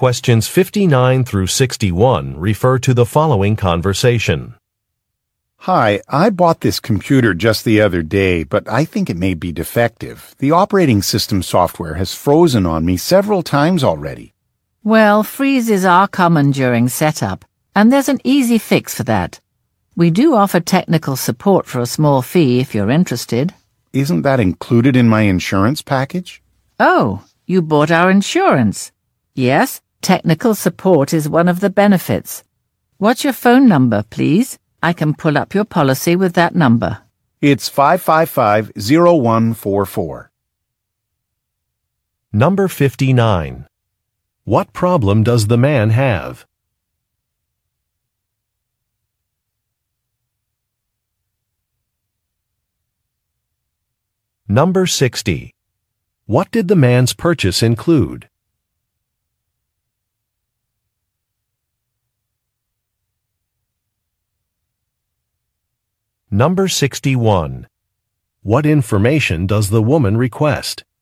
Questions 59 through 61 refer to the following conversation. Hi, I bought this computer just the other day, but I think it may be defective. The operating system software has frozen on me several times already. Well, freezes are common during setup, and there's an easy fix for that. We do offer technical support for a small fee if you're interested. Isn't that included in my insurance package? Oh, you bought our insurance. Yes, technical support is one of the benefits. What's your phone number, please? I can pull up your policy with that number. It's 555-0144. Number 59. What problem does the man have? Number 60. What did the man's purchase include? Number 61. What information does the woman request?